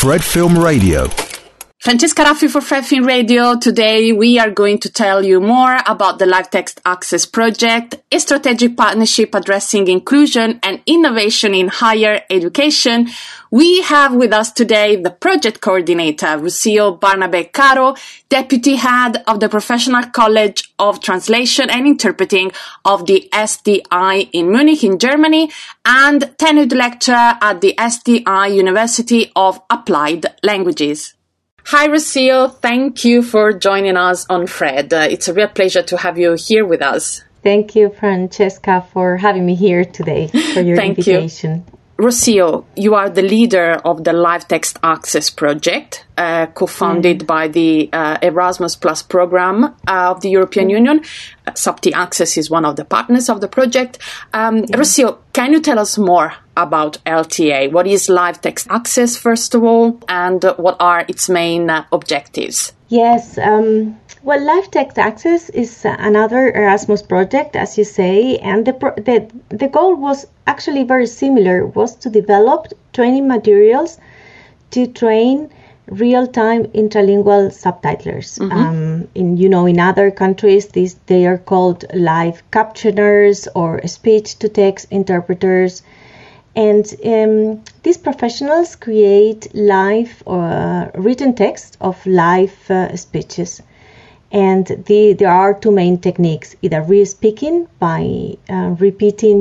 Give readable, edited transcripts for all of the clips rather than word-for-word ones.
Fred Film Radio. Francesca Raffi for Fred Film Radio. Today we are going to tell you more about the Live Text Access project, a strategic partnership addressing inclusion and innovation in higher education. We have with us today the project coordinator, Rocio Barnabé Caro, deputy head of the Professional College of Translation and Interpreting of the SDI in Munich in Germany, and tenured lecturer at the SDI University of Applied Languages. Hi, Rocio. Thank you for joining us on Fred. It's a real pleasure to have you here with us. Thank you, Francesca, for having me here today, for your invitation. Rocio, you are the leader of the Live Text Access project, co-founded by the Erasmus Plus program of the European Union. SAPTI Access is one of the partners of the project. Rocio, can you tell us more about LTA? What is Live Text Access, first of all, and what are its main objectives? Yes, well, Live Text Access is another Erasmus project, as you say, and the goal was actually very similar, was to develop training materials to train real-time intralingual subtitlers. In other countries, they are called live captioners or speech-to-text interpreters. And these professionals create live written text of live speeches. And there are two main techniques: either re-speaking by repeating,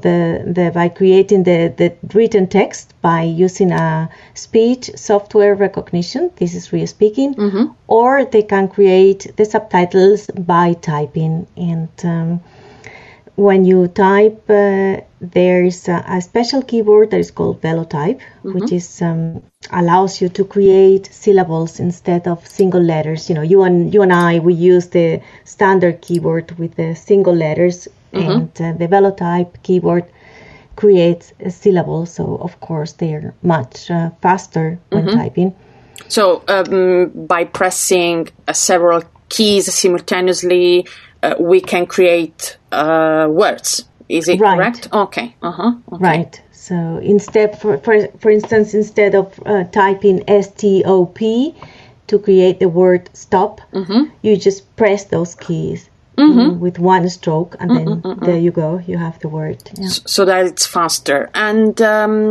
by creating the written text by using a speech software recognition. This is re-speaking, or they can create the subtitles by typing. And when you type, there's a special keyboard that is called Velotype, which is allows you to create syllables instead of single letters. You and I, we use the standard keyboard with the single letters, and the Velotype keyboard creates a syllable. So, of course, they're much faster when typing. So, by pressing several keys simultaneously, we can create words. Is it correct? Okay. Okay. Right. So instead, for instance, instead of typing STOP to create the word stop, you just press those keys with one stroke, and then there you go. You have the word. Yeah. So that it's faster. And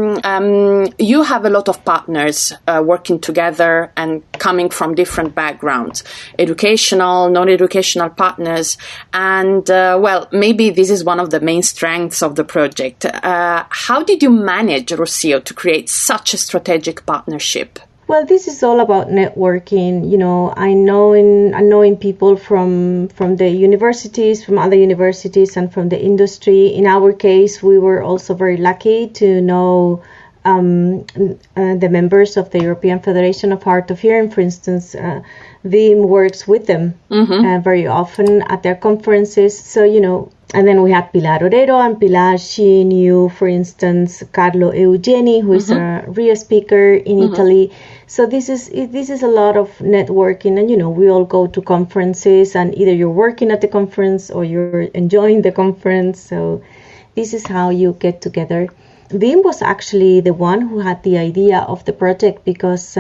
you have a lot of partners working together and coming from different backgrounds, educational, non-educational partners. And, maybe this is one of the main strengths of the project. How did you manage, Rocio, to create such a strategic partnership? Well, this is all about networking. Knowing people from the universities, from other universities, and from the industry. In our case, we were also very lucky to know the members of the European Federation of Hard of Hearing. For instance, Wim works with them very often at their conferences. So, and then we had Pilar Orero, and Pilar, she knew, for instance, Carlo Eugeni, who is a real speaker in Italy. So this is a lot of networking, and we all go to conferences, and either you're working at the conference or you're enjoying the conference. So this is how you get together. Wim was actually the one who had the idea of the project, because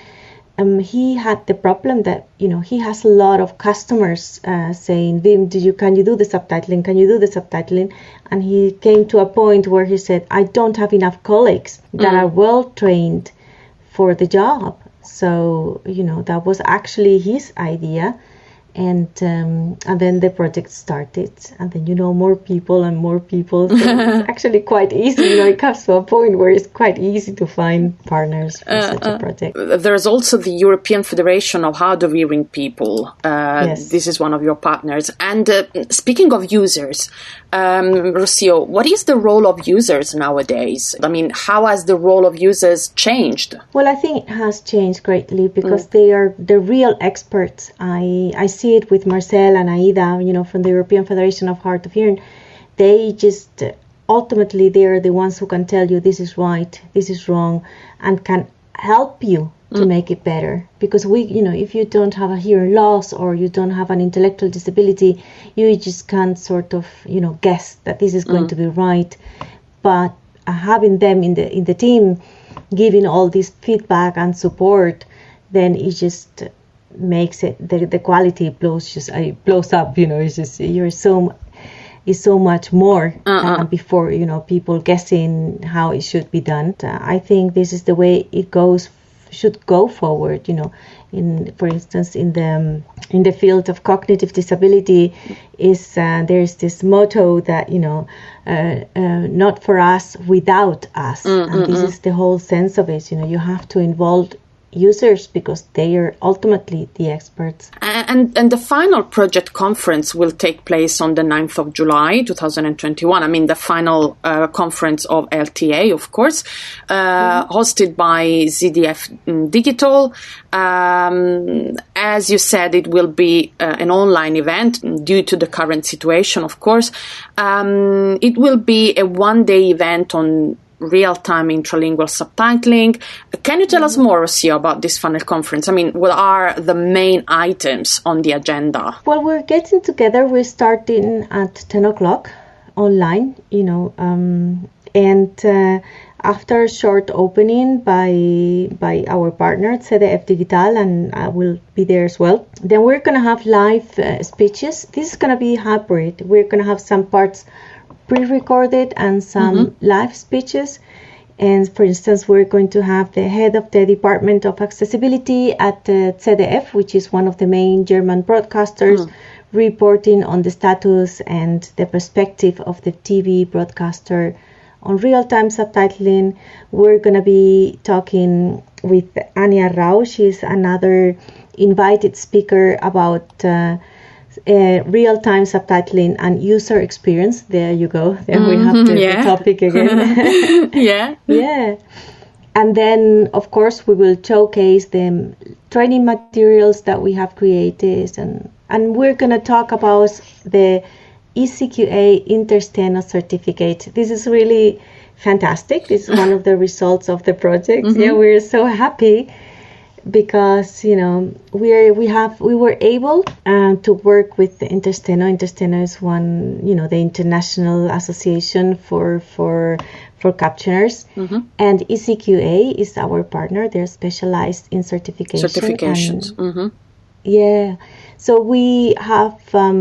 he had the problem that he has a lot of customers saying, Wim, can you do the subtitling? Can you do the subtitling? And he came to a point where he said, I don't have enough colleagues that are well trained for the job. So that was actually his idea. And then the project started, and then more people and more people. So it's actually quite easy. It comes to a point where it's quite easy to find partners for such a project. There's also the European Federation of Hard of Hearing People. Yes. This is one of your partners. And speaking of users, Rocio, what is the role of users nowadays? I mean, how has the role of users changed? Well, I think it has changed greatly, because they are the real experts. I see it with Marcel and Aida, from the European Federation of Hard of Hearing. They just, ultimately, they are the ones who can tell you this is right, this is wrong, and can help you to make it better. Because if you don't have a hearing loss or you don't have an intellectual disability, you just can't sort of, guess that this is going to be right. But having them in the team, giving all this feedback and support, then it just makes it the quality blows up. It's just is so much more than before. People guessing how it should be done. I think this is the way it should go forward. For instance, in the field of cognitive disability, there's this motto that not for us, without us, and this is the whole sense of it. You have to involve users because they are ultimately the experts. And the final project conference will take place on the 9th of July 2021. I mean, the final conference of LTA, of course, hosted by ZDF Digital. As you said, it will be an online event due to the current situation, of course. It will be a one-day event on real-time intralingual subtitling. Can you tell us more, Rocio, about this final conference? I mean, what are the main items on the agenda? Well, we're getting together. We're starting at 10 o'clock online, and after a short opening by our partner, ZDF Digital, and I will be there as well, then we're going to have live speeches. This is going to be hybrid. We're going to have some parts pre-recorded and some live speeches. And for instance, we're going to have the head of the Department of Accessibility at ZDF, which is one of the main German broadcasters, reporting on the status and the perspective of the TV broadcaster on real-time subtitling. We're going to be talking with Anja Rau. She's another invited speaker about real-time subtitling and user experience. There you go. There we have the topic again. Yeah. And then, of course, we will showcase the training materials that we have created. And we're going to talk about the ECQA Intersteno certificate. This is really fantastic. This is one of the results of the project. Yeah, we're so happy because we were able to work with the Intersteno. Intersteno is one, the international association for captioners, and ECQA is our partner. They're specialized in certifications. Yeah, so we have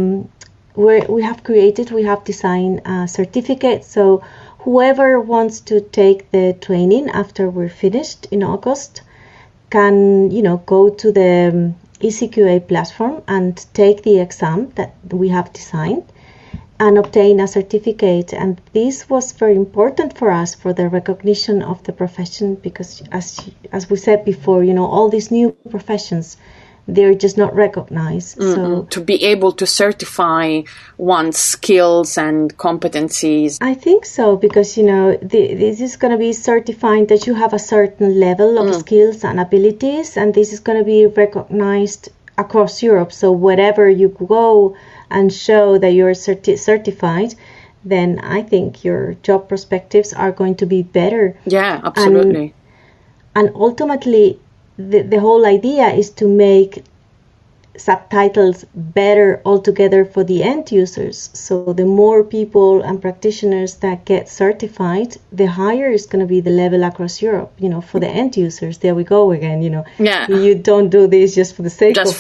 we have designed a certificate. So whoever wants to take the training after we're finished in August can, go to the ECQA platform and take the exam that we have designed and obtain a certificate. And this was very important for us for the recognition of the profession because, as we said before, all these new professions, they're just not recognized. So to be able to certify one's skills and competencies. I think so, because, this is going to be certifying that you have a certain level of skills and abilities, and this is going to be recognized across Europe. So wherever you go and show that you're certified, then I think your job perspectives are going to be better. Yeah, absolutely. And ultimately, the whole idea is to make subtitles better altogether for the end users. So the more people and practitioners that get certified, the higher is going to be the level across Europe, for the end users. There we go again, Yeah. You don't do this just for the sake of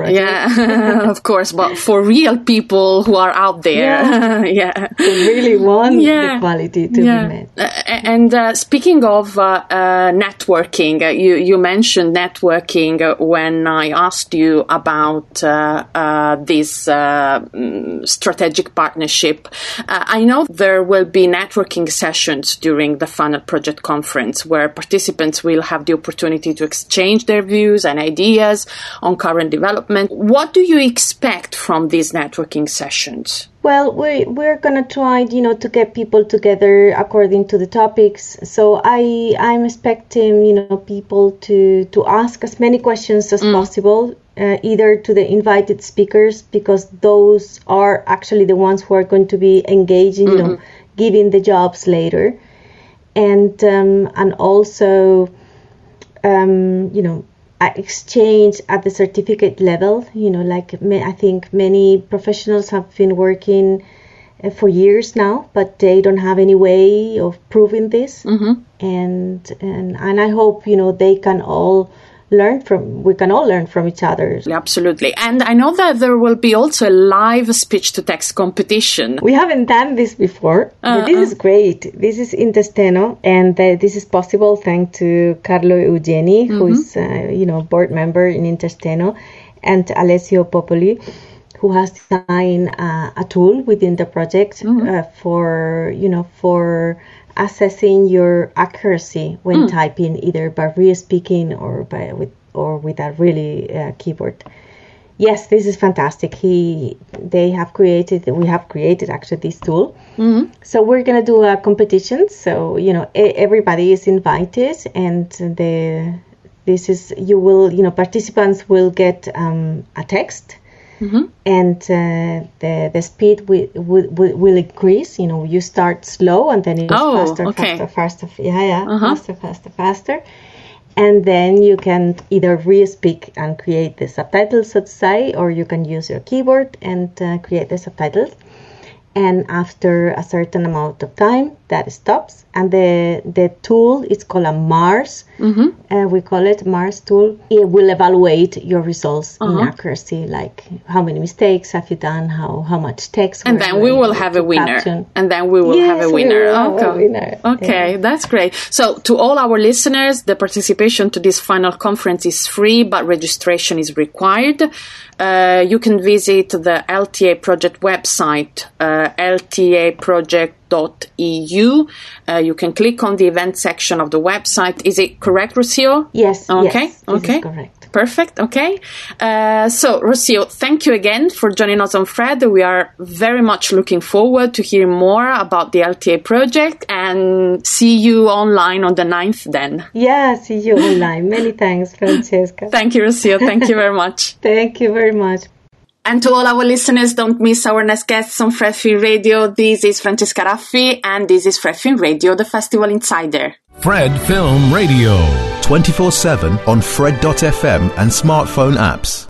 of course, but for real people who are out there. Who really want the quality to be met. And speaking of networking, you mentioned networking when I asked you about this strategic partnership. I know there will be networking sessions during the final project conference where participants will have the opportunity to exchange their views and ideas on current development. What do you expect from these networking sessions? Well, we're going to try, to get people together according to the topics. So I'm expecting, people to ask as many questions as possible, either to the invited speakers, because those are actually the ones who are going to be engaging, giving the jobs later. And also, exchange at the certificate level, I think many professionals have been working for years now, but they don't have any way of proving this. And I hope, they can all we can all learn from each other. Absolutely. And I know that there will be also a live speech-to-text competition. We haven't done this before, but this is great. This is in Testeno, and this is possible thanks to Carlo Eugeni, who is, board member in Intesteno, and Alessio Popoli, who has designed a tool within the project for assessing your accuracy when typing, either by re-speaking or with a really keyboard. Yes, this is fantastic. We have created actually this tool. So we're gonna do a competition. So everybody is invited, and participants will get a text. And the speed will increase. You start slow, and then it's faster. And then you can either re-speak and create the subtitles, so to say, or you can use your keyboard and create the subtitles. And after a certain amount of time, that stops. And the tool is called a MARS. We call it MARS tool. It will evaluate your results in accuracy, like how many mistakes have you done, how much text. And then we will have a winner. Okay, that's great. So to all our listeners, the participation to this final conference is free, but registration is required. You can visit the LTA project website, ltaproject.eu. You can click on the event section of the website. Is it correct, Rocio? Yes. Okay. Yes, this is correct. Perfect. Okay. So, Rocio, thank you again for joining us on Fred. We are very much looking forward to hear more about the LTA project, and see you online on the 9th then. Yeah, see you online. Many thanks, Francesca. Thank you, Rocio. Thank you very much. Thank you very much. And to all our listeners, don't miss our next guests on FredFin Radio. This is Francesca Raffi, and this is FredFin Radio, the Festival Insider. Fred Film Radio. 24/7 on Fred.fm and smartphone apps.